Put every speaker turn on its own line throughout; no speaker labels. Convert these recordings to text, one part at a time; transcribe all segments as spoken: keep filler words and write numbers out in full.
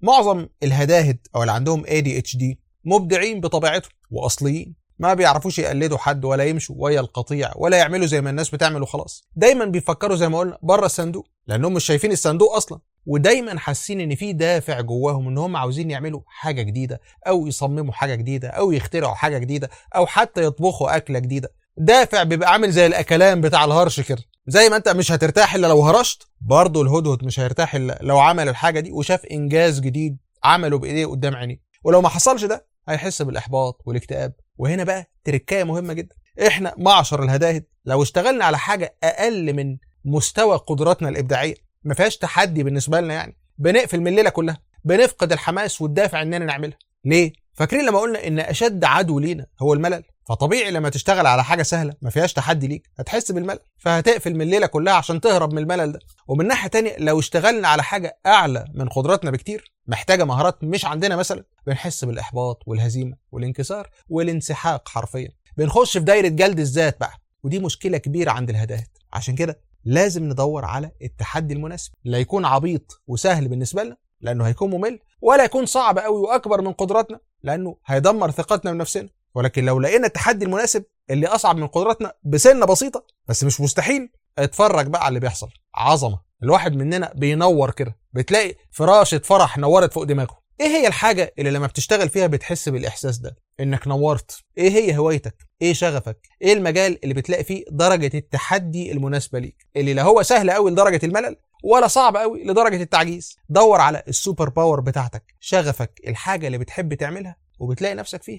معظم الهداهد او اللي عندهم إيه دي إتش دي مبدعين بطبيعتهم واصليين، ما بيعرفوش يقلدوا حد ولا يمشوا ويا القطيع ولا يعملوا زي ما الناس بتعمل وخلاص. دايما بيفكروا زي ما قلنا بره الصندوق لانهم مش شايفين الصندوق اصلا، ودايما حاسين ان في دافع جواهم ان هم عاوزين يعملوا حاجه جديده او يصمموا حاجه جديده او يخترعوا حاجه جديده او حتى يطبخوا اكله جديده. دافع بيبقى عامل زي الاكلان بتاع الهرش كده، زي ما انت مش هترتاح الا لو هرشت، برضه الهدهد مش هيرتاح الا لو عمل الحاجه دي وشاف انجاز جديد عمله بايديه قدام عينيه. ولو ما حصلش ده هيحس بالاحباط والاكتئاب. وهنا بقى تركايه مهمه جدا، احنا معشر الهداهد لو اشتغلنا على حاجه اقل من مستوى قدراتنا الابداعيه ما فيهاش تحدي بالنسبه لنا، يعني بنقفل من الليله كلها، بنفقد الحماس والدافع اننا نعملها. ليه؟ فاكرين لما قلنا ان اشد عدو لينا هو الملل؟ فطبيعي لما تشتغل على حاجه سهله ما فيهاش تحدي ليك هتحس بالملل، فهتقفل من الليله كلها عشان تهرب من الملل ده. ومن ناحيه تانية لو اشتغلنا على حاجه اعلى من قدراتنا بكتير، محتاجه مهارات مش عندنا مثلا، بنحس بالاحباط والهزيمه والانكسار والانسحاق حرفيا، بنخش في دايره جلد الذات بقى، ودي مشكله كبيره عند الهداهد. عشان كده لازم ندور على التحدي المناسب، لا يكون عبيط وسهل بالنسبه لنا لانه هيكون ممل، ولا يكون صعب قوي واكبر من قدراتنا لانه هيدمر ثقتنا بنفسنا. ولكن لو لقينا التحدي المناسب اللي اصعب من قدراتنا بسنه بسيطه بس مش مستحيل، اتفرج بقى على اللي بيحصل، عظمه. الواحد مننا بينور كده، بتلاقي فراشه فرح نورت فوق دماغه. ايه هي الحاجه اللي لما بتشتغل فيها بتحس بالاحساس ده انك نورت؟ ايه هي هوايتك؟ ايه شغفك؟ ايه المجال اللي بتلاقي فيه درجه التحدي المناسبه ليك، اللي لا هو سهل قوي لدرجه الملل ولا صعب قوي لدرجه التعجيز؟ دور على السوبر باور بتاعتك، شغفك، الحاجه اللي بتحب تعملها وبتلاقي نفسك فيها.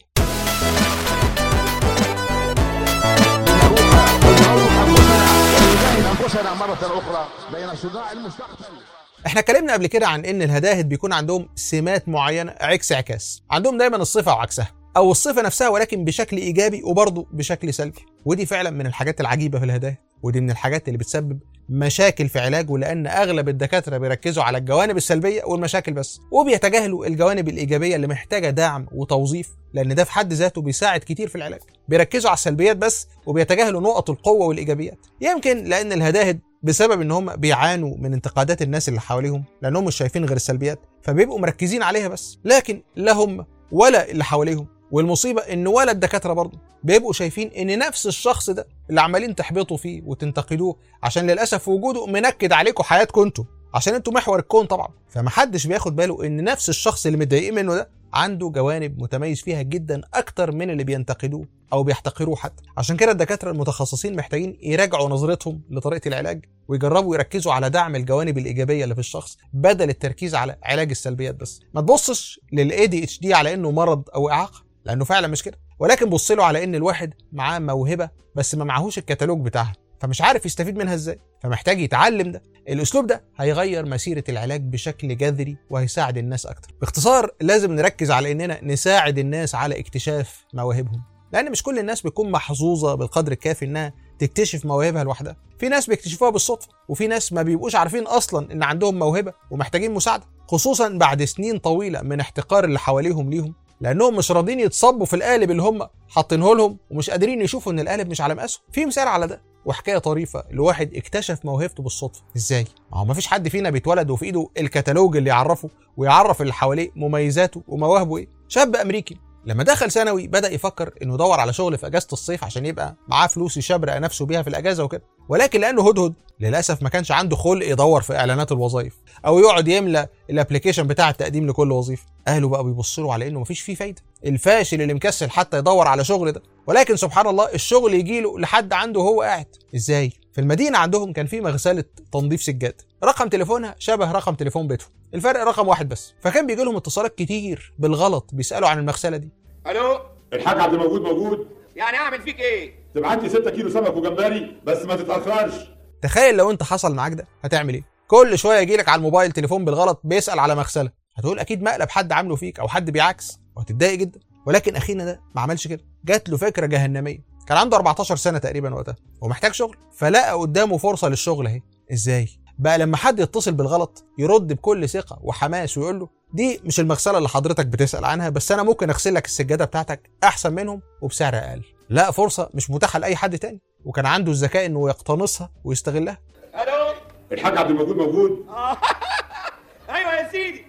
احنا اتكلمنا قبل كده عن ان الهداهد بيكون عندهم سمات معينه عكس عكاس، عندهم دايما الصفه وعكسها، او الصفه نفسها ولكن بشكل ايجابي وبرضه بشكل سلبي. ودي فعلا من الحاجات العجيبه في الهداهد، ودي من الحاجات اللي بتسبب مشاكل في علاجه، لان اغلب الدكاتره بيركزوا على الجوانب السلبيه والمشاكل بس، وبيتجاهلوا الجوانب الايجابيه اللي محتاجه دعم وتوظيف، لان ده في حد ذاته بيساعد كتير في العلاج. بيركزوا على السلبيات بس وبيتجاهلوا نقط القوه والايجابيات. يمكن لان الهداهد بسبب ان هم بيعانوا من انتقادات الناس اللي حواليهم لانهم مش شايفين غير السلبيات، فبيبقوا مركزين عليها بس، لكن لا هم ولا اللي حواليهم. والمصيبه ان ولا الدكاتره برضه بيبقوا شايفين ان نفس الشخص ده اللي عمالين تحبطوا فيه وتنتقدوه عشان للاسف وجوده منكد عليكم حياتكم انتوا، عشان انتوا محور الكون طبعا، فمحدش بياخد باله ان نفس الشخص اللي متضايقين منه ده عنده جوانب متميز فيها جدا اكتر من اللي بينتقدوه او بيحتقروه حتى. عشان كده الدكاتره المتخصصين محتاجين يراجعوا نظرتهم لطريقه العلاج ويجربوا يركزوا على دعم الجوانب الايجابيه اللي في الشخص بدل التركيز على علاج السلبيات بس. ما تبصش للإيه دي إتش دي على انه مرض او اعاقه، لانه فعلا مش كده، ولكن بص له على ان الواحد معاه موهبه بس ما معهوش الكتالوج بتاعها، فمش عارف يستفيد منها ازاي، فمحتاج يتعلم ده. الاسلوب ده هيغير مسيره العلاج بشكل جذري وهيساعد الناس اكتر. باختصار لازم نركز على اننا نساعد الناس على اكتشاف مواهبهم، لان مش كل الناس بتكون محظوظه بالقدر الكافي انها تكتشف مواهبها لوحدها. في ناس بيكتشفوها بالصدفه، وفي ناس ما بيبقوش عارفين اصلا ان عندهم موهبه ومحتاجين مساعده، خصوصا بعد سنين طويله من احتقار اللي حواليهم ليهم، لانهم مش راضيين يتصبوا في القالب اللي هم حاطينه لهم ومش قادرين يشوفوا ان القالب مش على مقاسهم. في مثال على ده وحكايه طريفه لواحد اكتشف موهبته بالصدفه. ازاي؟ ما هو مفيش حد فينا بيتولد وفي ايده الكتالوج اللي يعرفه ويعرف اللي حواليه مميزاته ومواهبه ايه. شاب امريكي لما دخل ثانوي بدا يفكر انه يدور على شغل في اجازه الصيف عشان يبقى معاه فلوس يشبرق نفسه بيها في الاجازه وكده، ولكن لانه هدهد للاسف ما كانش عنده خلق يدور في اعلانات الوظائف او يقعد يملى الابلكيشن بتاع التقديم لكل وظيفه. اهله بقى بيبصوا له على انه مفيش فيه فايده، الفاشل اللي مكسل حتى يدور على شغل ده. ولكن سبحان الله الشغل يجي له لحد عنده وهو قاعد. ازاي؟ في المدينه عندهم كان في مغسله تنظيف سجاد، رقم تليفونها شبه رقم تليفون بيتهم، الفرق رقم واحد بس، فكان بيجي لهم اتصالات كتير بالغلط بيسالوا عن المغسله دي.
الو،
الحاج عبد الموجود موجود؟
يعني اعمل فيك ايه؟
تبعت لي ستة كيلو سمك وجمبري بس ما تتاخرش.
تخيل لو انت حصل معاك ده هتعمل ايه؟ كل شويه يجي لك على الموبايل تليفون بالغلط بيسال على مغسله، هتقول اكيد مقلب حد عامله فيك او حد بيعكس وهتتضايق جدا. ولكن اخينا ده ما عملش كده، جات له فكره جهنميه. كان عنده أربعتاشر سنه تقريبا وقتها ومحتاج شغل، فلقى قدامه فرصه للشغل اهي. ازاي؟ بقى لما حد يتصل بالغلط يرد بكل ثقه وحماس ويقول له دي مش المغسله اللي حضرتك بتسال عنها، بس انا ممكن اغسل لك السجاده بتاعتك احسن منهم وبسعر اقل. لا فرصه مش متاحه لاي حد تاني، وكان عنده الذكاء انه يقتنصها ويستغلها.
الو،
الحاج عبد الموجود موجود؟
ايوه يا سيدي، الحاج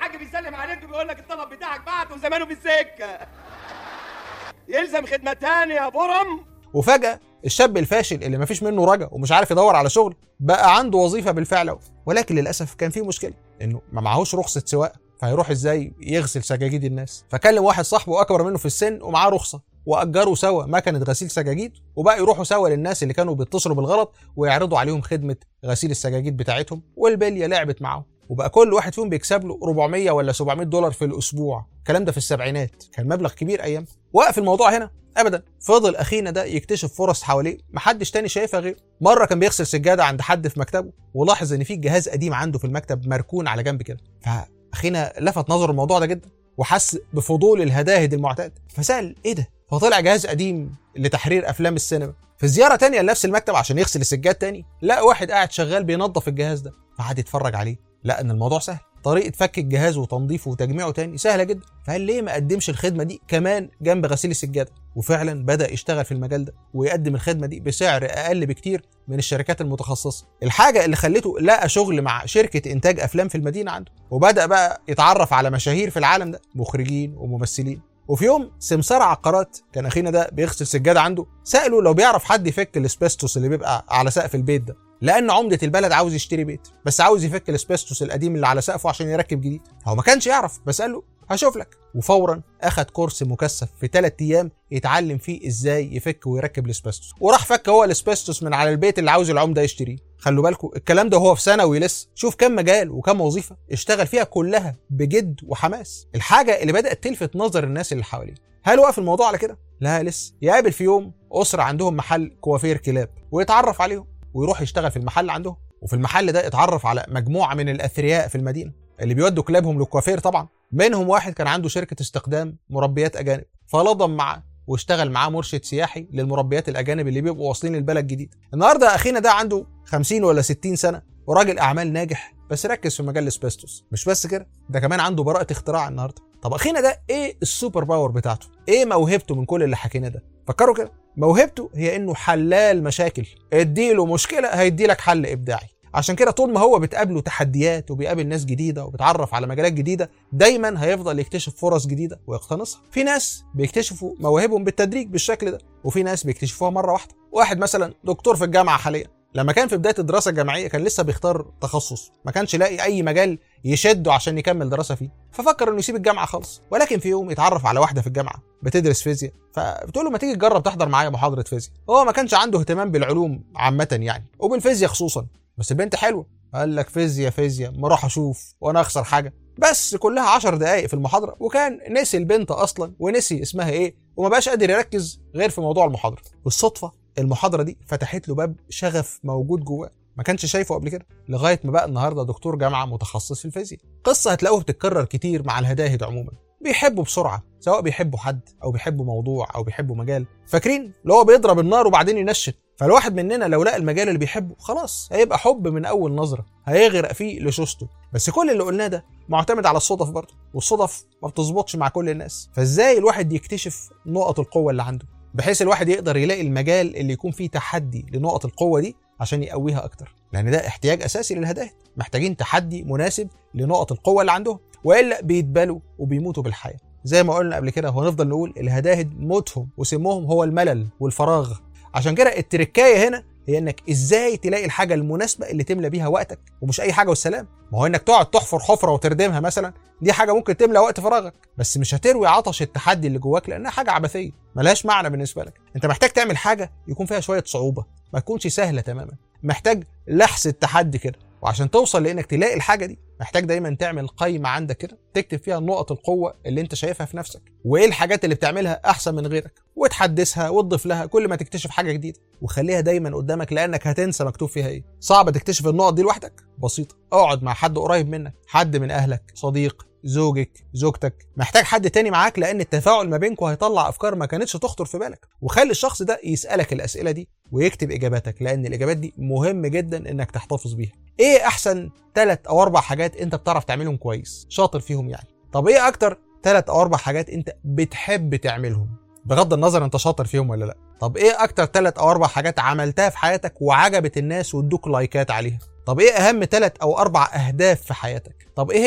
الحاج بيسلم عليك وبيقول لك الطلب بتاعك بعت وزمانه في السكه. يلزم خدمه تانية يا برم.
وفجأة الشاب الفاشل اللي مفيش منه رجا ومش عارف يدور على شغل بقى عنده وظيفة بالفعل، ولكن للأسف كان في مشكلة إنه ما معهوش رخصة سواقة، فهيروح إزاي يغسل سجاجيد الناس؟ فكلم واحد صاحبه أكبر منه في السن ومعاه رخصة، وأجروا سوا مكنة غسيل سجاجيد، وبقى يروحوا سوا للناس اللي كانوا بيتصلوا بالغلط ويعرضوا عليهم خدمة غسيل السجاجيد بتاعتهم، والبلية لعبت معاهم، وبقى كل واحد فيهم بيكسب له أربعمية ولا سبعمية دولار في الأسبوع. الكلام ده في السبعينات، كان مبلغ كبير أيام. وقف الموضوع هنا ابدا، فضل اخينا ده يكتشف فرص حواليه محدش تاني شايفها غيره. مره كان بيغسل سجاده عند حد في مكتبه، ولاحظ ان في جهاز قديم عنده في المكتب مركون على جنب كده، فاخينا لفت نظره الموضوع ده جدا وحس بفضول الهداهد المعتاد، فسال ايه ده؟ فطلع جهاز قديم لتحرير افلام السينما. في زياره تانيه لنفس المكتب عشان يغسل السجاد تاني، لقى واحد قاعد شغال بينظف الجهاز ده، فقعد يتفرج عليه، لقى ان الموضوع سهل، طريقه فك الجهاز وتنظيفه وتجميعه تاني سهله جدا، فقال ليه ما قدمش الخدمه دي كمان جنب غسيل السجاده؟ وفعلا بدا يشتغل في المجال ده ويقدم الخدمه دي بسعر اقل بكتير من الشركات المتخصصه، الحاجه اللي خلته لقى شغل مع شركه انتاج افلام في المدينه عنده، وبدا بقى يتعرف على مشاهير في العالم ده، مخرجين وممثلين. وفي يوم سمسار عقارات كان اخينا ده بيغسل سجاده عنده، ساله لو بيعرف حد يفك الاسبستوس اللي بيبقى على سقف البيت ده، لان عمده البلد عاوز يشتري بيت، بس عاوز يفك الاسبستوس القديم اللي على سقفه عشان يركب جديد. هو ما كانش يعرف، بس قال له هشوف لك، وفورا اخد كورس مكثف في ثلاث ايام يتعلم فيه ازاي يفك ويركب الاسبستوس، وراح فك هو الاسبستوس من على البيت اللي عاوز العمده يشتريه. خلوا بالكم الكلام ده هو في ثانوي لسه، شوف كم مجال وكم وظيفه اشتغل فيها كلها بجد وحماس. الحاجه اللي بدات تلفت نظر الناس اللي حواليه، هل وقف الموضوع على كده؟ لا لسه. يقابل في يوم اسره عندهم محل كوافير كلاب ويتعرف عليهم ويروح يشتغل في المحل عندهم، وفي المحل ده اتعرف على مجموعه من الاثرياء في المدينه اللي بيودوا كلابهم للكوافير طبعا، منهم واحد كان عنده شركه استخدام مربيات اجانب، فلضم معاه واشتغل معاه مرشد سياحي للمربيات الاجانب اللي بيبقوا واصلين البلد جديد. النهارده اخينا ده عنده خمسين ولا ستين سنه وراجل اعمال ناجح، بس ركز في مجال الاسبستوس. مش بس كده، ده كمان عنده براءه اختراع النهارده. طب اخينا ده ايه السوبر باور بتاعته؟ ايه موهبته من كل اللي حكينا ده؟ فكروا كده، موهبته هي انه حلال مشاكل، اديله مشكله هيديلك حل ابداعي. عشان كده طول ما هو بتقابله تحديات وبيقابل ناس جديده وبيتعرف على مجالات جديده، دايما هيفضل يكتشف فرص جديده ويقتنصها. في ناس بيكتشفوا مواهبهم بالتدريج بالشكل ده، وفي ناس بيكتشفوها مره واحده. واحد مثلا دكتور في الجامعه حاليا، لما كان في بدايه الدراسه الجامعيه كان لسه بيختار تخصص، ما كانش لاقي اي مجال يشده عشان يكمل دراسه فيه، ففكر انه يسيب الجامعه خالص. ولكن في يوم يتعرف على واحده في الجامعه بتدرس فيزياء، فبتقول له ما تيجي تجرب تحضر معايا محاضره فيزياء. هو ما كانش عنده اهتمام بالعلوم عامه يعني، وبالفيزياء خصوصا، بس البنت حلوه. قال لك فيزياء فيزياء ما اروح اشوف وانا اخسر حاجه. بس كلها عشر دقائق في المحاضره، وكان نسي البنت اصلا ونسي اسمها ايه، وما بقاش قادر يركز غير في موضوع المحاضره. بالصدفه المحاضره دي فتحت له باب شغف موجود جواه ما كانش شايفه قبل كده، لغايه ما بقى النهارده دكتور جامعه متخصص في الفيزياء. قصه هتلاقوها بتتكرر كتير مع الهداهد عموما، بيحبوا بسرعه، سواء بيحبوا حد او بيحبوا موضوع او بيحبوا مجال، فاكرين اللي هو بيضرب النار وبعدين ينشن. فالواحد مننا لو لقى المجال اللي بيحبه خلاص هيبقى حب من اول نظره، هيغرق فيه لشوسته. بس كل اللي قلناه ده معتمد على الصدف برضه، والصدف ما بتظبطش مع كل الناس. فازاي الواحد يكتشف نقط القوه اللي عنده، بحيث الواحد يقدر يلاقي المجال اللي يكون فيه تحدي لنقط القوه دي عشان يقويها اكتر، لان ده احتياج اساسي للهداهد، محتاجين تحدي مناسب لنقط القوه اللي عندهم، والا بيتبالوا وبيموتوا بالحياه. زي ما قلنا قبل كده، وهنفضل نقول الهداهد موتهم وسمهم هو الملل والفراغ. عشان كده التركايه هنا هي انك ازاي تلاقي الحاجه المناسبه اللي تملى بيها وقتك، ومش اي حاجه والسلام. ما هو انك تقعد تحفر حفره وتردمها مثلا، دي حاجه ممكن تملى وقت فراغك، بس مش هتروي عطش التحدي اللي جواك، لانها حاجه عبثيه ملهاش معنى بالنسبه لك. انت محتاج تعمل حاجه يكون فيها شويه صعوبه، ما تكونش سهله تماما، محتاج لحس التحدي كده. وعشان توصل لانك تلاقي الحاجه دي، محتاج دايما تعمل قائمه عندك كده تكتب فيها نقط القوه اللي انت شايفها في نفسك، وايه الحاجات اللي بتعملها احسن من غيرك، وتحدثها وتضيف لها كل ما تكتشف حاجه جديده، وخليها دايما قدامك لانك هتنسى مكتوب فيها ايه. صعب تكتشف النقط دي لوحدك؟ بسيطه، اقعد مع حد قريب منك، حد من اهلك، صديق، زوجك، زوجتك، محتاج حد تاني معاك، لان التفاعل ما بينكم هيطلع افكار ما كانتش تخطر في بالك. وخلي الشخص ده يسالك الاسئله دي ويكتب اجاباتك، لان الاجابات دي مهم جدا انك تحتفظ بيها. ايه احسن ثلاث او اربع حاجات انت بتعرف تعملهم كويس، شاطر فيهم يعني؟ طب ايه اكتر ثلاث او اربع حاجات انت بتحب تعملهم بغض النظر انت شاطر فيهم ولا لا؟ طب ايه اكتر ثلاث او اربع حاجات عملتها في حياتك وعجبت الناس وادوك لايكات عليها؟ طب ايه اهم ثلاث او اربع اهداف في حياتك؟ طب ايه هي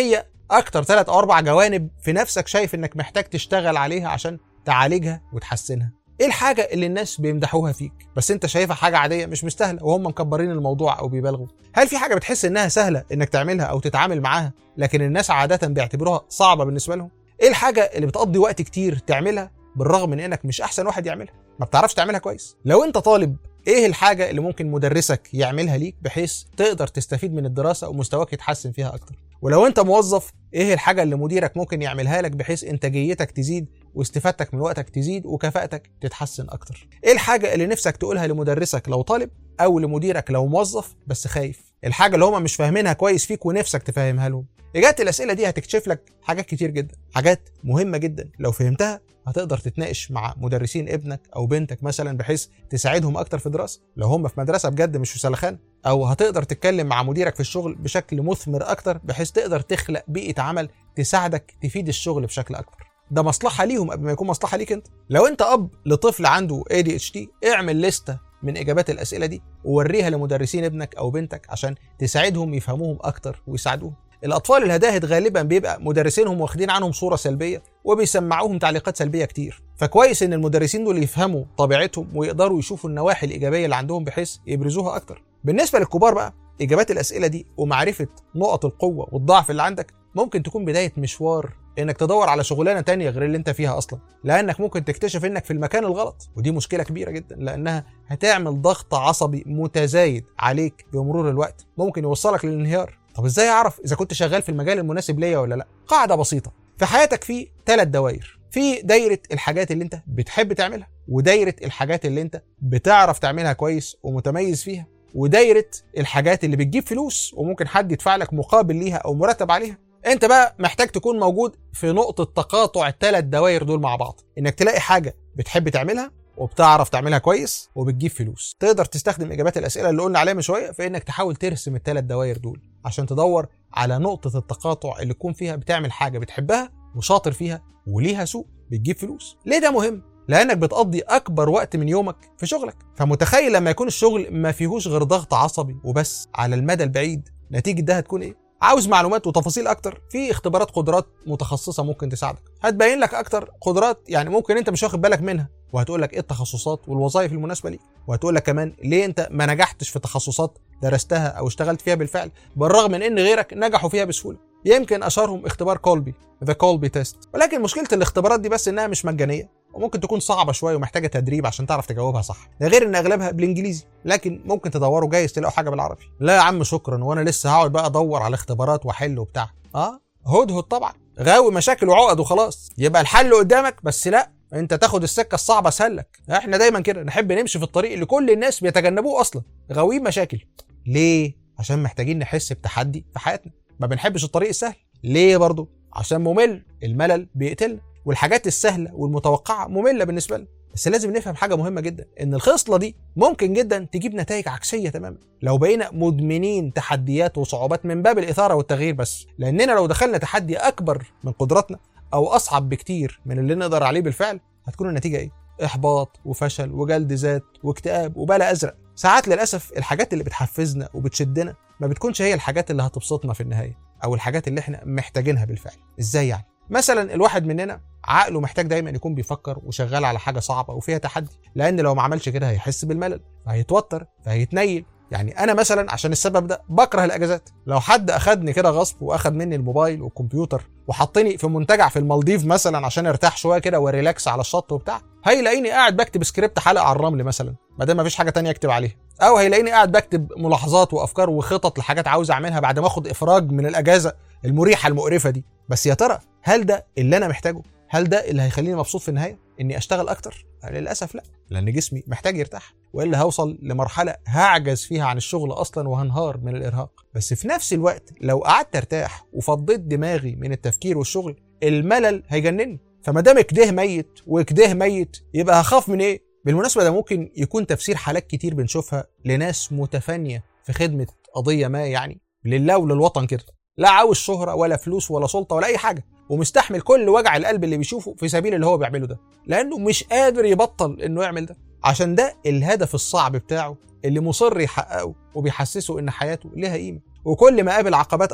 اكتر ثلاث او اربع جوانب في نفسك شايف انك محتاج تشتغل عليها عشان تعالجها وتحسنها. ايه الحاجه اللي الناس بيمدحوها فيك بس انت شايفها حاجه عاديه مش مستاهله وهم مكبرين الموضوع او بيبالغوا؟ هل في حاجه بتحس انها سهله انك تعملها او تتعامل معاها لكن الناس عاده بيعتبروها صعبه بالنسبه لهم؟ ايه الحاجه اللي بتقضي وقت كتير تعملها بالرغم من انك مش احسن واحد يعملها، ما بتعرفش تعملها كويس؟ لو انت طالب، ايه الحاجه اللي ممكن مدرسك يعملها ليك بحيث تقدر تستفيد من الدراسه ومستواك يتحسن فيها اكتر؟ ولو انت موظف، ايه الحاجه اللي مديرك ممكن يعملها لك بحيث انتاجيتك تزيد واستفادتك من وقتك تزيد وكفاءتك تتحسن اكتر؟ ايه الحاجه اللي نفسك تقولها لمدرسك لو طالب او لمديرك لو موظف بس خايف؟ الحاجه اللي هم مش فاهمينها كويس فيك ونفسك تفهمها لهم. اجابه الاسئله دي هتكشف لك حاجات كتير جدا، حاجات مهمه جدا لو فهمتها هتقدر تتناقش مع مدرسين ابنك او بنتك مثلا بحيث تساعدهم اكتر في الدراسه لو هم في مدرسه بجد مش في سلخان، او هتقدر تتكلم مع مديرك في الشغل بشكل مثمر اكتر بحيث تقدر تخلق بيئه عمل تساعدك تفيد الشغل بشكل اكبر. ده مصلحه ليهم قبل ما يكون مصلحه ليك انت. لو انت اب لطفل عنده إيه دي إتش دي، اعمل لستة من اجابات الاسئله دي ووريها لمدرسين ابنك او بنتك عشان تساعدهم يفهموهم اكتر ويساعدوهم. الاطفال الهداهد غالبا بيبقى مدرسينهم واخدين عنهم صوره سلبيه وبيسمعوهم تعليقات سلبيه كتير، فكويس ان المدرسين دول يفهموا طبيعتهم ويقدروا يشوفوا النواحي الايجابيه اللي عندهم بحيث يبرزوها اكتر. بالنسبه للكبار بقى، اجابات الاسئله دي ومعرفه نقط القوه والضعف اللي عندك ممكن تكون بدايه مشوار انك تدور على شغلانه تانية غير اللي انت فيها اصلا، لانك ممكن تكتشف انك في المكان الغلط، ودي مشكله كبيره جدا لانها هتعمل ضغط عصبي متزايد عليك بمرور الوقت ممكن يوصلك للانهيار. طب ازاي اعرف اذا كنت شغال في المجال المناسب ليا ولا لا؟ قاعده بسيطه، في حياتك في ثلاث دوائر، في دايره الحاجات اللي انت بتحب تعملها، ودايره الحاجات اللي انت بتعرف تعملها كويس ومتميز فيها، ودايره الحاجات اللي بتجيب فلوس وممكن حد يدفع لك مقابل ليها او مرتب عليها. انت بقى محتاج تكون موجود في نقطه تقاطع الثلاث دوائر دول مع بعض، انك تلاقي حاجه بتحب تعملها وبتعرف تعملها كويس وبتجيب فلوس. تقدر تستخدم اجابات الاسئله اللي قلنا عليها من شويه في انك تحاول ترسم الثلاث دوائر دول عشان تدور على نقطه التقاطع اللي تكون فيها بتعمل حاجه بتحبها وشاطر فيها وليها سوق بتجيب فلوس. ليه ده مهم؟ لانك بتقضي اكبر وقت من يومك في شغلك، فمتخيل لما يكون الشغل ما فيهوش غير ضغط عصبي وبس، على المدى البعيد نتيجه ده هتكون ايه؟ عاوز معلومات وتفاصيل اكتر؟ في اختبارات قدرات متخصصه ممكن تساعدك، هتبين لك اكتر قدرات يعني ممكن انت مش واخد بالك منها، وهتقول لك ايه التخصصات والوظائف المناسبه ليك، وهتقول لك كمان ليه انت ما نجحتش في تخصصات درستها او اشتغلت فيها بالفعل بالرغم من ان غيرك نجحوا فيها بسهوله. يمكن اشهرهم اختبار كولبي، ذا كولبي تيست. ولكن مشكله الاختبارات دي بس انها مش مجانيه وممكن تكون صعبه شويه ومحتاجه تدريب عشان تعرف تجاوبها صح، ده غير ان اغلبها بالانجليزي، لكن ممكن تدوروا جايز تلاقوا حاجه بالعربي. لا يا عم شكرا، وانا لسه هقعد بقى ادور على اختبارات واحل وبتاع. اه هدهد طبعا، غاوي مشاكل وعقد وخلاص، يبقى الحل قدامك بس لا، انت تاخد السكه الصعبه اسهل لك. احنا دايما كده نحب نمشي في الطريق اللي كل الناس بيتجنبوه اصلا، غاويين مشاكل. ليه؟ عشان محتاجين نحس بتحدي في حياتنا، ما بنحبش الطريق السهل. ليه برضو؟ عشان ممل، الملل بيقتلنا، والحاجات السهله والمتوقعه ممله بالنسبه لنا. بس لازم نفهم حاجه مهمه جدا، ان الخصله دي ممكن جدا تجيب نتائج عكسيه تماما لو بقينا مدمنين تحديات وصعوبات من باب الاثاره والتغيير بس. لاننا لو دخلنا تحدي اكبر من قدراتنا او اصعب بكتير من اللي نقدر عليه بالفعل، هتكون النتيجه ايه؟ احباط وفشل وجلد ذات واكتئاب وبلا ازرق. ساعات للاسف الحاجات اللي بتحفزنا وبتشدنا ما بتكونش هي الحاجات اللي هتبسطنا في النهايه او الحاجات اللي احنا محتاجينها بالفعل. ازاي يعني؟ مثلا الواحد مننا عقله محتاج دايما يكون بيفكر وشغال على حاجه صعبه وفيها تحدي، لان لو ما عملش كده هيحس بالملل، فهيتوتر، فهيتنيل. يعني انا مثلا عشان السبب ده بكره الاجازات. لو حد اخدني كده غصب واخد مني الموبايل والكمبيوتر وحطني في منتجع في المالديف مثلا عشان ارتاح شويه كده وريلاكس على الشط وبتاع، هيلاقيني قاعد بكتب سكريبت حلقه على الرمل مثلا ما دام مفيش حاجه تانية اكتب عليها، او هيلاقيني قاعد بكتب ملاحظات وافكار وخطط لحاجات عاوز اعملها بعد ما اخد افراج من الاجازه المريحه المقرفه دي. بس يا ترى هل ده اللي انا محتاجه؟ هل ده اللي هيخليني مبسوط في النهايه؟ اني اشتغل اكتر؟ للاسف لا، لان جسمي محتاج يرتاح، والا هوصل لمرحله هعجز فيها عن الشغل اصلا وهنهار من الارهاق. بس في نفس الوقت لو قعدت ارتاح وفضيت دماغي من التفكير والشغل، الملل هيجنني. فما دام كده ميت وكده ميت يبقى هخاف من ايه؟ بالمناسبه ده ممكن يكون تفسير حالات كتير بنشوفها لناس متفانيه في خدمه قضيه ما، يعني لله وللوطن كده، لا عاوز شهره ولا فلوس ولا سلطه ولا اي حاجه، ومستحمل كل وجع القلب اللي بيشوفه في سبيل اللي هو بيعمله ده، لانه مش قادر يبطل انه يعمل ده، عشان ده الهدف الصعب بتاعه اللي مصر يحققه وبيحسسه ان حياته لها قيمه. وكل ما قابل عقبات اكتر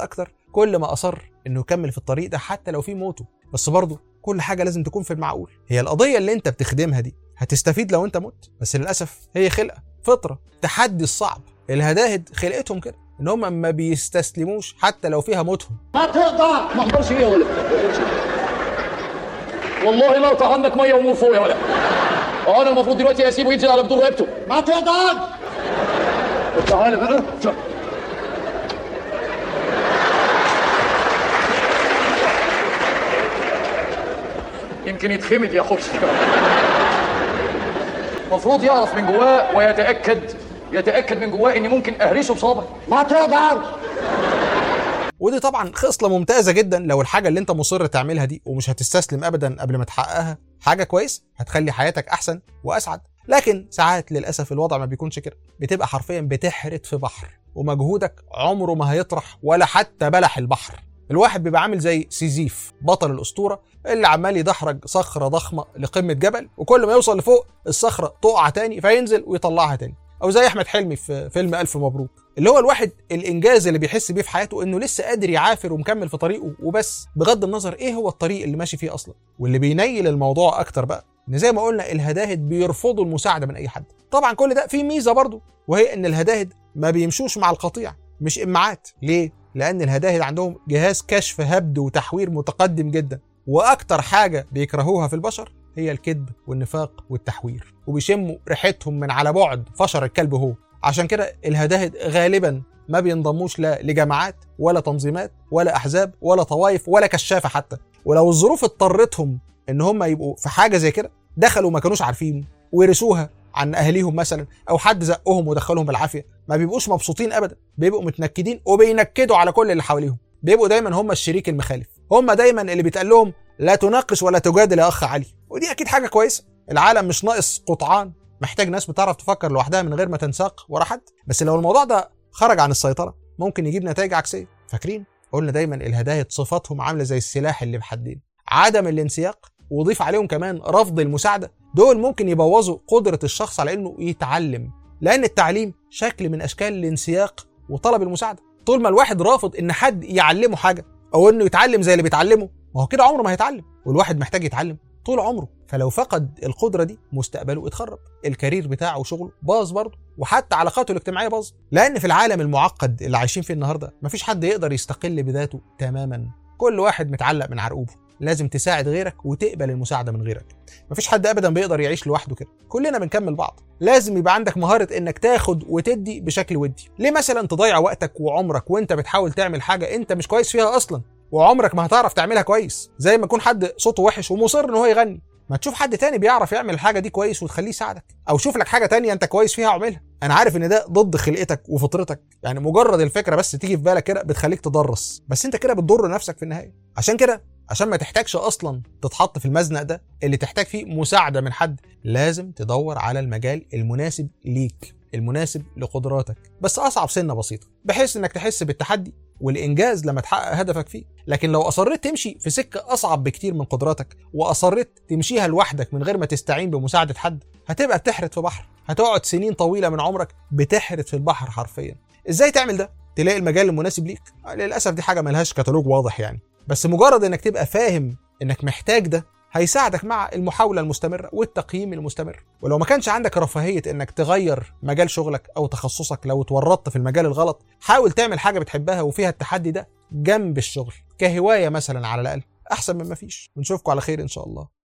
كل ما اصر انه يكمل في الطريق ده حتى لو في موته. بس برضه كل حاجه لازم تكون في المعقول. هي القضيه اللي انت بتخدمها دي هتستفيد لو انت مت، بس للاسف هي خلقه فطره تحدي الصعب. الهداهد خلقتهم كده ان هم ما بيستسلموش حتى لو فيها موتهم.
ما تقطع ما اقدرش بيه يا ولد، والله لا اقطع عنك ميه ونور فوق يا ولد. انا المفروض دلوقتي اسيبه ينزل على بدور رقبته. ما تقطع. تعالى بقى. يمكن يتخمد يا خبز. المفروض يعرف من جواه ويتاكد يتاكد من جواه اني ممكن اهرسه بصابع. ما تقدر.
ودي طبعا خصله ممتازه جدا لو الحاجه اللي انت مصر تعملها دي ومش هتستسلم ابدا قبل ما تحققها حاجه كويسه هتخلي حياتك احسن واسعد. لكن ساعات للاسف الوضع ما بيكونش كده، بتبقى حرفيا بتحرت في بحر ومجهودك عمره ما هيطرح ولا حتى بلح البحر. الواحد بيبقى عامل زي سيزيف بطل الاسطوره اللي عمال يدحرج صخره ضخمه لقمه جبل، وكل ما يوصل لفوق الصخره تقع تاني فينزل ويطلعها تاني. او زي احمد حلمي في فيلم الف مبروك، اللي هو الواحد الانجاز اللي بيحس بيه في حياته انه لسه قادر يعافر ومكمل في طريقه وبس، بغض النظر ايه هو الطريق اللي ماشي فيه اصلا. واللي بينيل الموضوع اكتر بقى ان زي ما قلنا الهداهد بيرفضوا المساعده من اي حد. طبعا كل ده فيه ميزه برضه، وهي ان الهداهد ما بيمشوش مع القطيع، مش امعات. ليه؟ لان الهداهد عندهم جهاز كشف هبد وتحوير متقدم جدا، واكتر حاجه بيكرهوها في البشر هي الكذب والنفاق والتحوير، وبيشموا ريحتهم من على بعد فشر الكلب هو. عشان كده الهداهد غالبا ما بينضموش لا لجماعات ولا تنظيمات ولا احزاب ولا طوائف ولا كشافه حتى. ولو الظروف اضطرتهم ان هم يبقوا في حاجه زي كده دخلوا ما كانوش عارفين ورثوها عن اهاليهم مثلا، او حد زقهم ودخلهم بالعافيه، ما بيبقوش مبسوطين ابدا، بيبقوا متنكدين وبينكدوا على كل اللي حواليهم. بيبقوا دايما هم الشريك المخالف، هم دايما اللي بيتقال لهم لا تناقش ولا تجادل يا اخ علي. ودي اكيد حاجه كويسه، العالم مش ناقص قطعان، محتاج ناس بتعرف تفكر لوحدها من غير ما تنساق ورا حد. بس لو الموضوع ده خرج عن السيطره ممكن يجيب نتائج عكسيه. فاكرين قلنا دايما الهداهد صفاتهم عامله زي السلاح اللي بحدين، عدم الانسياق وضيف عليهم كمان رفض المساعده. دول ممكن يبوظوا قدره الشخص على انه يتعلم، لان التعليم شكل من اشكال الانسياق وطلب المساعده. طول ما الواحد رافض ان حد يعلمه حاجه او انه يتعلم زي اللي بيتعلمه، ما هو كده عمره ما هيتعلم، والواحد محتاج يتعلم طول عمره. فلو فقد القدره دي مستقبله اتخرب، الكارير بتاعه وشغله باظ برضه، وحتى علاقاته الاجتماعيه باظ. لان في العالم المعقد اللي عايشين فيه النهارده مفيش حد يقدر يستقل بذاته تماما، كل واحد متعلق من عرقوبه. لازم تساعد غيرك وتقبل المساعده من غيرك. مفيش حد ابدا بيقدر يعيش لوحده كده، كلنا بنكمل بعض. لازم يبقى عندك مهاره انك تاخد وتدي بشكل ودي. ليه مثلا تضيع وقتك وعمرك وانت بتحاول تعمل حاجه انت مش كويس فيها اصلا، وعمرك ما هتعرف تعملها كويس؟ زي ما يكون حد صوته وحش ومصر ان هو يغني، ما تشوف حد تاني بيعرف يعمل الحاجه دي كويس وتخليه يساعدك، او شوف لك حاجه تانية انت كويس فيها واعملها. انا عارف ان ده ضد خلقتك وفطرتك، يعني مجرد الفكره بس تيجي في بالك كده بتخليك تدرس، بس انت كده بتضر نفسك في النهايه. عشان كده عشان ما تحتاجش اصلا تتحط في المزنق ده اللي تحتاج فيه مساعده من حد، لازم تدور على المجال المناسب ليك، المناسب لقدراتك، بس اصعب سنه بسيطه، بحيث انك تحس بالتحدي والانجاز لما تحقق هدفك فيه. لكن لو اصريت تمشي في سكه اصعب بكتير من قدراتك، واصريت تمشيها لوحدك من غير ما تستعين بمساعده حد، هتبقى بتحرت في بحر، هتقعد سنين طويله من عمرك بتحرت في البحر حرفيا. ازاي تعمل ده؟ تلاقي المجال المناسب ليك؟ للاسف دي حاجه ملهاش كتالوج واضح يعني، بس مجرد انك تبقى فاهم انك محتاج ده هيساعدك مع المحاولة المستمرة والتقييم المستمر. ولو ما كانش عندك رفاهية انك تغير مجال شغلك او تخصصك لو اتورطت في المجال الغلط، حاول تعمل حاجة بتحبها وفيها التحدي ده جنب الشغل كهواية مثلا على الأقل، احسن من ما فيش. ونشوفكم على خير ان شاء الله.